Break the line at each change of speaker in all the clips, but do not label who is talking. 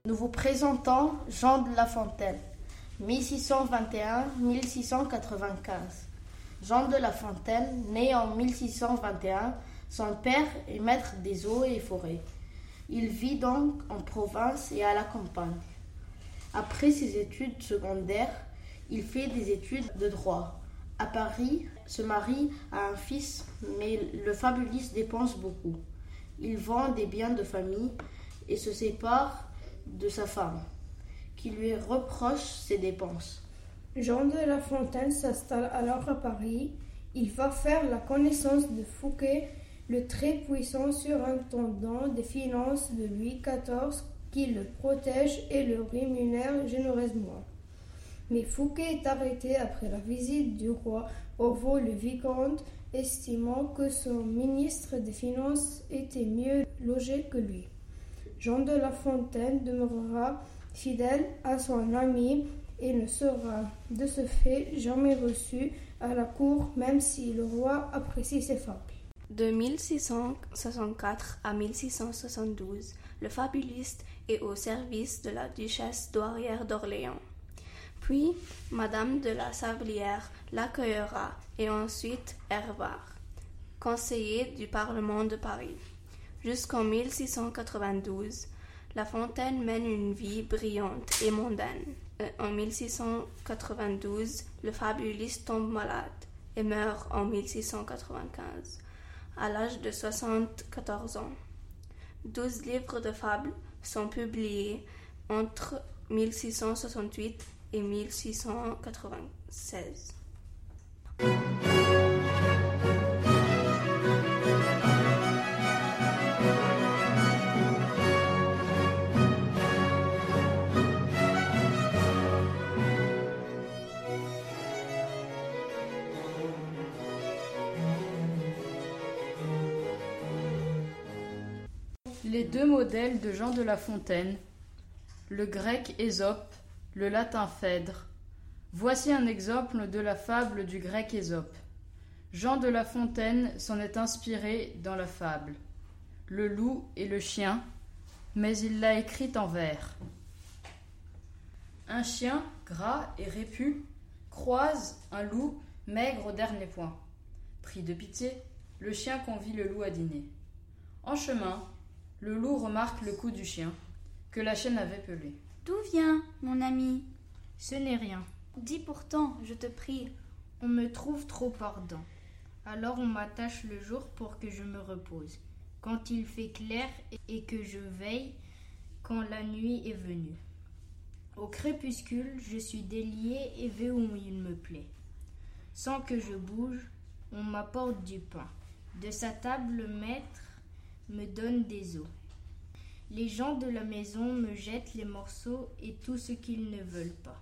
Nous vous présentons Jean de La Fontaine, 1621-1695. Jean de La Fontaine, né en 1621, son père est maître des eaux et forêts. Il vit donc en province et à la campagne. Après ses études secondaires, il fait des études de droit. À Paris, se marie à un fils, mais le fabuliste dépense beaucoup. Il vend des biens de famille et se sépare de sa femme, qui lui reproche ses dépenses.
Jean de La Fontaine s'installe alors à Paris. Il va faire la connaissance de Fouquet, le très puissant surintendant des finances de Louis XIV, qui le protège et le rémunère généreusement. Mais Fouquet est arrêté après la visite du roi Orvault le vicomte, estimant que son ministre des Finances était mieux logé que lui. Jean de La Fontaine demeurera fidèle à son ami et ne sera de ce fait jamais reçu à la cour, même si le roi apprécie ses fables.
De 1664 à 1672, le fabuliste est au service de la duchesse douairière d'Orléans. Puis, Madame de la Sablière l'accueillera et ensuite Hervart, conseiller du Parlement de Paris. Jusqu'en 1692, La Fontaine mène une vie brillante et mondaine. En 1692, le fabuliste tombe malade et meurt en 1695, à l'âge de 74 ans. 12 livres de fables sont publiés entre 1668 et 1696.
Les deux modèles de Jean de La Fontaine, le grec Ésope, le latin Phèdre. Voici un exemple de la fable du grec Ésope. Jean de La Fontaine s'en est inspiré dans la fable. Le loup et le chien, mais il l'a écrite en vers. Un chien, gras et répu, croise un loup maigre au dernier point. Pris de pitié, le chien convie le loup à dîner. En chemin, le loup remarque le cou du chien, que la chienne avait pelé.
« D'où vient, mon ami ? » ?»«
Ce n'est rien. »«
Dis pourtant, je te prie. »«
On me trouve trop ardent. Alors on m'attache le jour pour que je me repose, quand il fait clair et que je veille quand la nuit est venue. Au crépuscule, je suis délié et vais où il me plaît. Sans que je bouge, on m'apporte du pain. De sa table, le maître me donne des os. Les gens de la maison me jettent les morceaux et tout ce qu'ils ne veulent pas.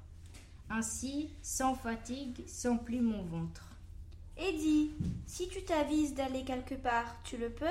Ainsi, sans fatigue, s'emplit mon ventre. »«
Et dis, si tu t'avises d'aller quelque part, tu le peux ? » ?»«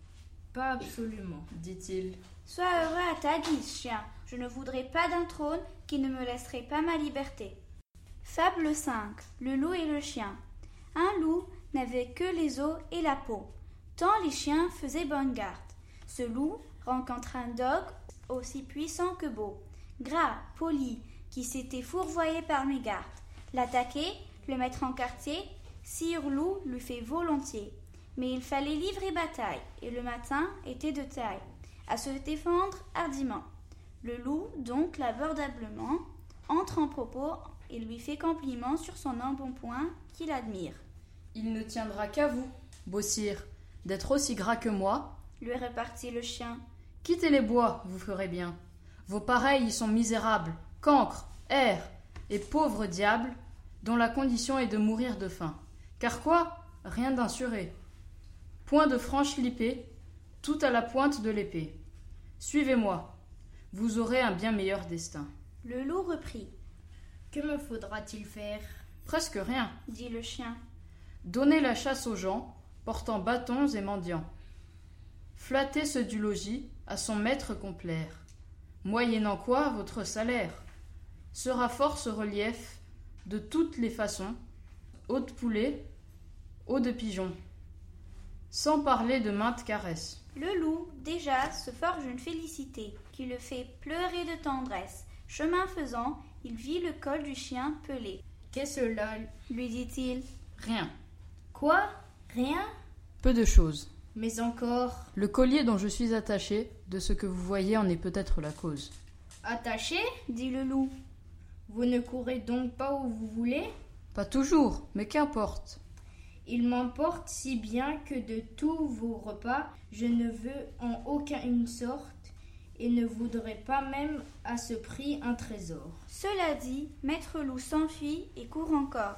Pas absolument,
dit-il. »«
Sois heureux à ta guise, chien. Je ne voudrais pas d'un trône qui ne me laisserait pas ma liberté. » Fable 5. Le loup et le chien. Un loup n'avait que les os et la peau, tant les chiens faisaient bonne garde. Ce loup rencontra un dogue aussi puissant que beau, gras, poli, qui s'était fourvoyé par mégarde. L'attaquer, le mettre en quartier, sire loup lui fait volontiers. Mais il fallait livrer bataille, et le matin était de taille, à se défendre hardiment. Le loup, donc l'abordablement, entre en propos et lui fait compliment sur son embonpoint qu'il admire.
« Il ne tiendra qu'à vous, beau sire, d'être aussi gras que moi, »
lui repartit le chien.
« Quittez les bois, vous ferez bien. Vos pareils y sont misérables, cancres, hères et pauvres diables, dont la condition est de mourir de faim. Car quoi ? Rien d'insuré. Point de franche lippée, tout à la pointe de l'épée. Suivez-moi, vous aurez un bien meilleur destin. »
Le loup reprit.
« Que me faudra-t-il faire ? » ?»«
Presque rien, »
dit le chien.
« Donnez la chasse aux gens, portant bâtons et mendiants. Flattez ceux du logis, à son maître complaire. Moyennant quoi votre salaire sera fort ce relief de toutes les façons, eau de poulet, eau de pigeon. sans parler de maintes caresses.
Le loup, déjà, se forge une félicité qui le fait pleurer de tendresse. Chemin faisant, il vit le col du chien pelé.
« Qu'est-ce cela »
lui dit-il.
« Rien. »«
Quoi ? Rien ? » ?»«
Peu de choses. »«
Mais encore. » »«
Le collier dont je suis attaché, de ce que vous voyez en est peut-être la cause. »«
Attaché ?»
dit le loup.
« Vous ne courez donc pas où vous voulez ?»«
Pas toujours, mais qu'importe. »
Il m'emporte si bien que de tous vos repas, je ne veux en aucune sorte et ne voudrais pas même à ce prix un trésor.
Cela dit, Maître Loup s'enfuit et court encore.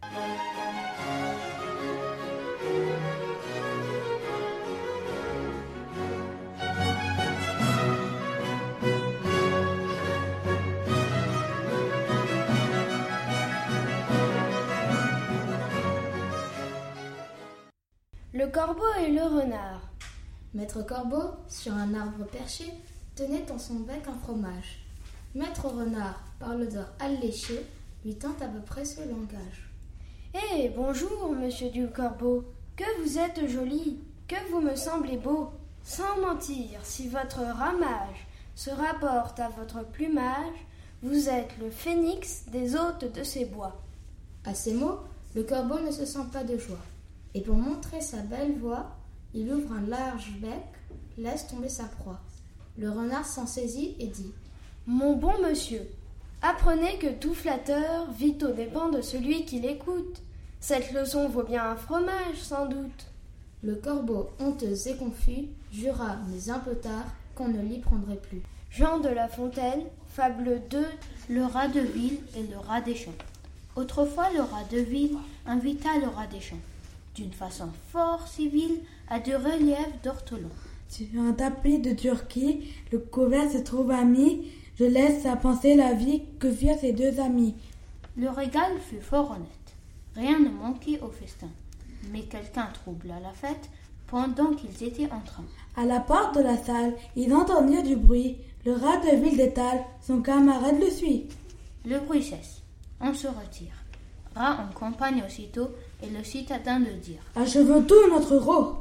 Le corbeau et le renard.
Maître Corbeau, sur un arbre perché, tenait dans son bec un fromage. Maître Renard, par l'odeur alléchée, lui tint à peu près ce langage.
« Eh, bonjour, monsieur du Corbeau, que vous êtes joli, que vous me semblez beau. Sans mentir, si votre ramage se rapporte à votre plumage, vous êtes le phénix des hôtes de ces bois. »
À ces mots, le corbeau ne se sent pas de joie. Et pour montrer sa belle voix, il ouvre un large bec, laisse tomber sa proie. Le renard s'en saisit et dit :
« Mon bon monsieur, apprenez que tout flatteur vit aux dépens de celui qui l'écoute. Cette leçon vaut bien un fromage, sans doute. »
Le corbeau, honteux et confus, jura, mais un peu tard, qu'on ne l'y prendrait plus.
Jean de La Fontaine, fable 2.
Le rat de ville et le rat des champs. Autrefois, le rat de ville invita le rat des champs, d'une façon fort civile, à du relief d'ortolans.
Sur un tapis de Turquie, le couvert se trouve ami. Je laisse à penser la vie que firent ces deux amis.
Le régal fut fort honnête. Rien ne manquait au festin. Mais quelqu'un troubla la fête pendant qu'ils étaient en train.
À la porte de la salle, ils entendirent du bruit. Le rat de ville détale, son camarade le suit.
Le bruit cesse. On se retire. Rat en campagne aussitôt et le citadin de dire :
Achevons tout notre rot.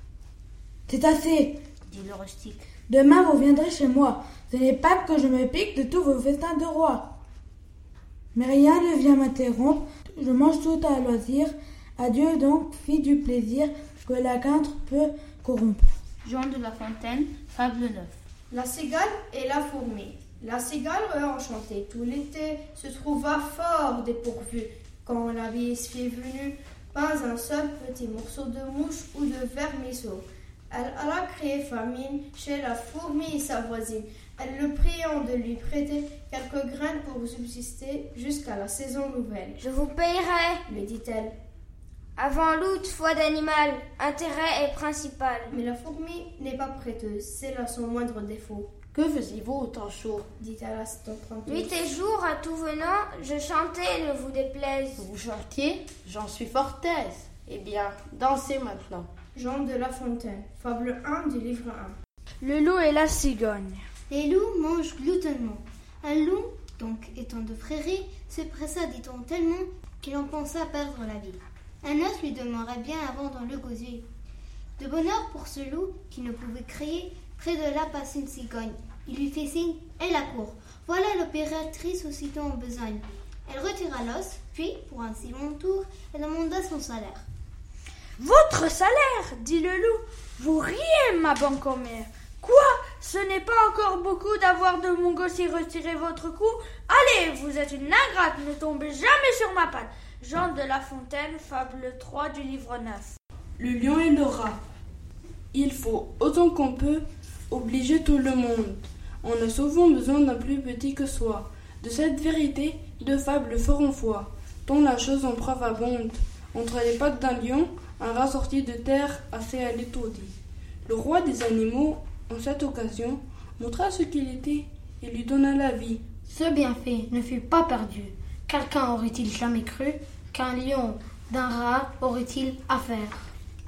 C'est assez,
dit le rustique.
Demain vous viendrez chez moi. Ce n'est pas que je me pique de tous vos festins de roi. Mais rien ne vient m'interrompre. Je mange tout à loisir. Adieu donc, fille du plaisir que la quinte peut corrompre.
Jean de La Fontaine, fable 9.
La cigale et la fourmi. La cigale, enchantée tout l'été, se trouva fort dépourvue quand la vieille fille venue. Pas un seul petit morceau de mouche ou de vermisseau. Elle alla crier famine chez la fourmi et sa voisine. Elle le priant de lui prêter quelques graines pour subsister jusqu'à la saison nouvelle.
« Je vous payerai,
lui dit-elle.
Avant l'août, foi d'animal, intérêt est principal. »
Mais la fourmi n'est pas prêteuse, c'est là son moindre défaut.
« Que faisiez-vous au temps chaud ?»
dit-elle à cette emprunteuse.
Nuit et jour, à tout venant, je chantais, ne vous déplaise.
Vous chantiez ? J'en suis fort aise. Eh bien, dansez maintenant.
Jean de La Fontaine, fable 1 du livre 1.
Le loup et la cigogne.
Les loups mangent gloutonnement. Un loup, donc étant de prairie, se pressa, dit-on, tellement qu'il en pensa perdre la vie. Un os lui demeurait bien avant dans le gosier. De bonheur pour ce loup qui ne pouvait crier, près de là passait une cigogne. Il lui fait signe, elle accourt. Voilà l'opératrice aussitôt en besogne. Elle retira l'os, puis, pour un si long tour, elle demanda son salaire.
« Votre salaire ?» dit le loup. « Vous riez, ma banque-mère. Quoi ? Ce n'est pas encore beaucoup d'avoir de mon gosier retiré votre cou ? Allez, vous êtes une ingrate, ne tombez jamais sur ma patte. » Jean de La Fontaine, fable 3 du livre 9.
Le lion et le rat. Il faut, autant qu'on peut, obliger tout le monde. On a souvent besoin d'un plus petit que soi. De cette vérité, deux fables feront foi, dont la chose en preuve abonde. Entre les pattes d'un lion, un rat sorti de terre assez à l'étourdi. Le roi des animaux, en cette occasion, montra ce qu'il était et lui donna la vie.
Ce bienfait ne fut pas perdu. Quelqu'un aurait-il jamais cru qu'un lion d'un rat aurait-il affaire ?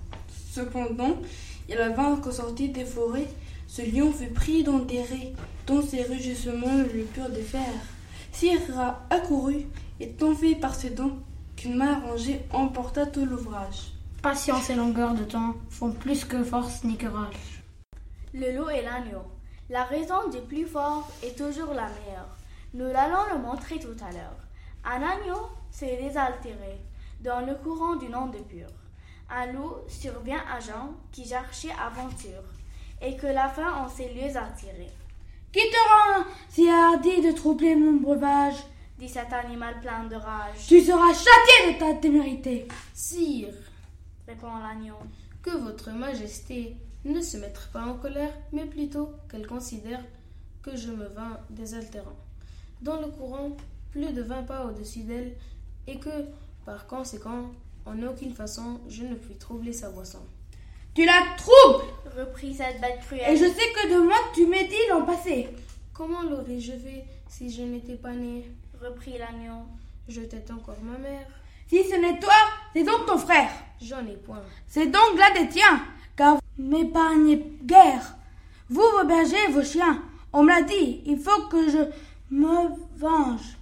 Cependant, il vint qu'au sorti des forêts, ce lion fut pris dans des raies, dont ses rugissements lui purent défaire. Si rat accourut, et tant fait par ses dents, qu'une main arrangée emporta tout l'ouvrage.
Patience et longueur de temps font plus que force ni courage.
Le loup et l'agneau. La raison du plus fort est toujours la meilleure. Nous allons le montrer tout à l'heure. Un agneau s'est désaltéré dans le courant du nom de Pur. Un loup survient à Jean qui cherchait aventure et que la faim en ces lieux attirait.
Qui te rend si hardi de troubler mon breuvage?
Dit cet animal plein de rage.
Tu seras châtié de ta témérité.
Sire,
Répond l'agneau.
que votre majesté ne se mette pas en colère, mais plutôt qu'elle considère que je me vins désaltérant dans le courant plus de 20 pas au-dessus d'elle et que, par conséquent, en aucune façon je ne puis troubler sa boisson.
Tu la troubles,
Reprit cette bête cruelle.
et je sais que de moi tu m'es dit l'an passé.
Comment l'aurais-je fait si je n'étais pas né?
Reprit l'agneau.
Je tête encore ma mère.
Si ce n'est toi, c'est donc ton frère.
J'en ai point.
C'est donc l'un des tiens, car vous m'épargnez guère. Vous, vos bergers et vos chiens, on me l'a dit, il faut que je me venge.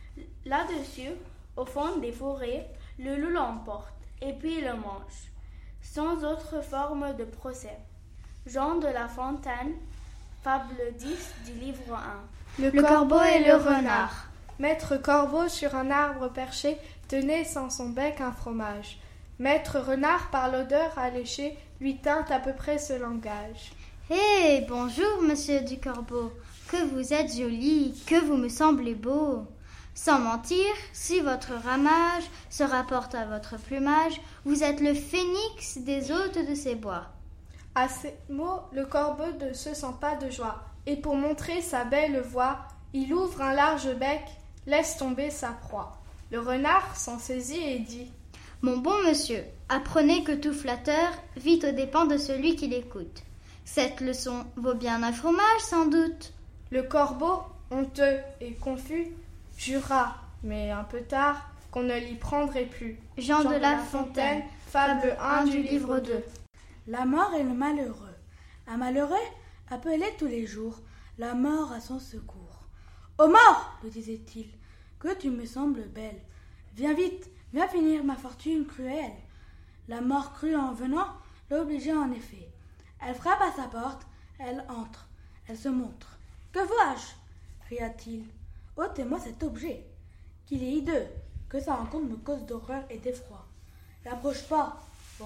Là-dessus, au fond des forêts, le loup l'emporte et puis le mange, sans autre forme de procès. Jean de La Fontaine, fable 10 du livre 1.
Le corbeau et le renard. Maître corbeau sur un arbre perché tenait sans son bec un fromage. Maître renard par l'odeur alléchée lui tint à peu près ce langage.
Hé, bonjour, monsieur du Corbeau. Que vous êtes joli, que vous me semblez beau. Sans mentir, si votre ramage se rapporte à votre plumage, vous êtes le phénix des hôtes de ces bois.
À ces mots, le corbeau ne se sent pas de joie, et pour montrer sa belle voix, il ouvre un large bec, laisse tomber sa proie. Le renard s'en saisit et dit:
Mon bon monsieur, apprenez que tout flatteur vit aux dépens de celui qui l'écoute. Cette leçon vaut bien un fromage, sans doute.
Le corbeau, honteux et confus, jura, mais un peu tard, qu'on ne l'y prendrait plus.
Jean de La Fontaine,
fable 1 du livre 2.
La mort et le malheureux. Un malheureux appelait tous les jours la mort à son secours. Ô mort, lui disait-il, que tu me sembles belle. Viens vite, viens finir ma fortune cruelle. La mort crut en venant l'obligeait en effet. Elle frappe à sa porte, elle entre, elle se montre. Que vois-je? cria-t-il. Ôtez-moi cet objet, qu'il est hideux, que sa rencontre me cause d'horreur et d'effroi. N'approche pas, ô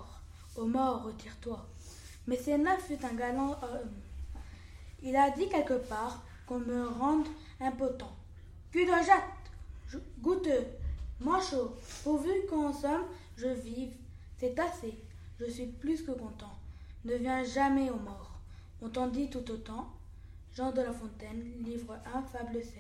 mort, retire-toi. Mais Sénat fut un galant homme. Il a dit quelque part qu'on me rende impotent. Cul de jatte, goûteux, manchot, pourvu qu'en somme je vive, c'est assez, je suis plus que content. Ne viens jamais aux morts. On t'en dit tout autant. Jean de La Fontaine, livre 1, fable 16.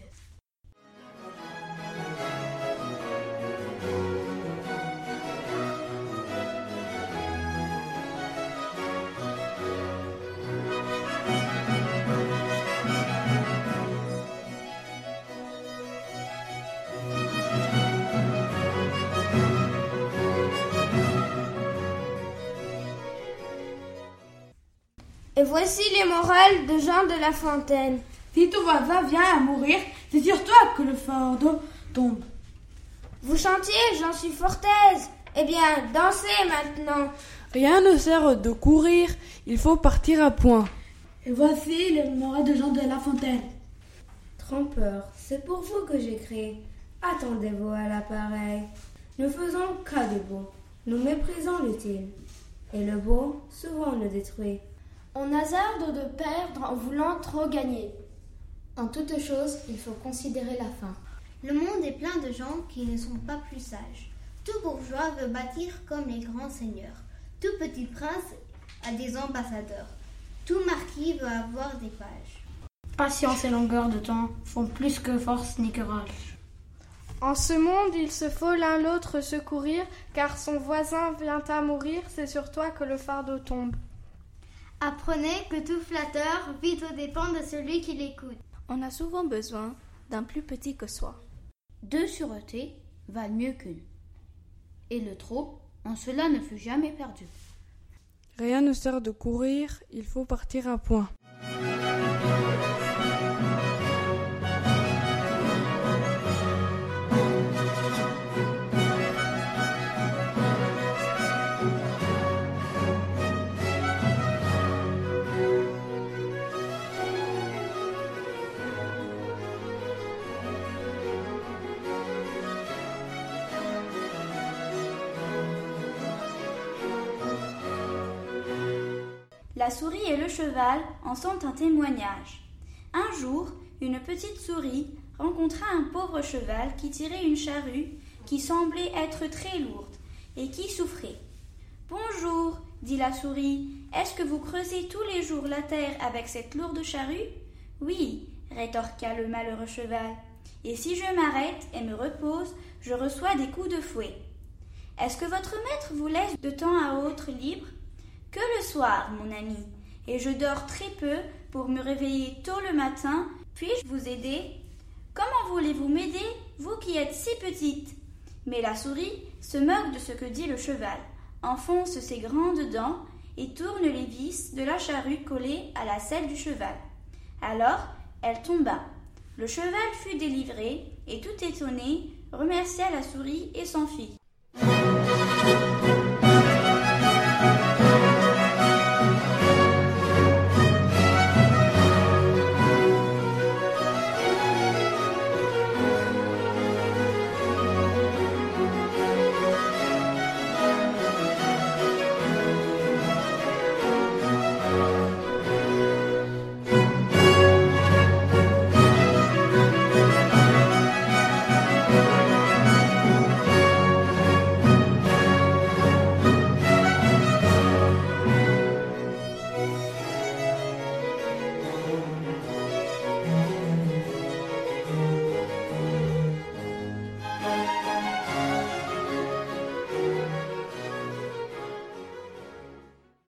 Et voici les morales de Jean de La Fontaine.
Si ton voisin vient à mourir, c'est sur toi que le fardeau tombe.
Vous chantiez, j'en suis fort aise. Eh bien, dansez maintenant.
Rien ne sert de courir, il faut partir à point.
Et voici les morales de Jean de La Fontaine.
Trompeur, c'est pour vous que j'écris. Attendez-vous à l'appareil. Nous faisons cas du beau, nous méprisons l'utile. Et le beau, souvent, le détruit.
On hasarde de perdre en voulant trop gagner.
En toute chose, il faut considérer la fin.
Le monde est plein de gens qui ne sont pas plus sages. Tout bourgeois veut bâtir comme les grands seigneurs. Tout petit prince a des ambassadeurs. Tout marquis veut avoir des pages.
Patience et longueur de temps font plus que force ni courage.
En ce monde, il se faut l'un l'autre secourir, car son voisin vient à mourir, c'est sur toi que le fardeau tombe.
Apprenez que tout flatteur vit aux dépens de celui qui l'écoute.
On a souvent besoin d'un plus petit que soi.
2 sûretés valent mieux qu'une. Et le trop, en cela ne fut jamais perdu.
Rien ne sert de courir, il faut partir à point.
La souris et le cheval en sont un témoignage. Un jour, une petite souris rencontra un pauvre cheval qui tirait une charrue qui semblait être très lourde et qui souffrait. « Bonjour, dit la souris, est-ce que vous creusez tous les jours la terre avec cette lourde charrue ?»« Oui, rétorqua le malheureux cheval, et si je m'arrête et me repose, je reçois des coups de fouet. Est-ce que votre maître vous laisse de temps à autre libre ? Que le soir, mon ami, et je dors très peu pour me réveiller tôt le matin. Puis-je vous aider ? Comment voulez-vous m'aider, vous qui êtes si petite ? Mais la souris se moque de ce que dit le cheval, enfonce ses grandes dents et tourne les vis de la charrue collée à la selle du cheval. Alors, elle tomba. Le cheval fut délivré et, tout étonné, remercia la souris et s'enfuit.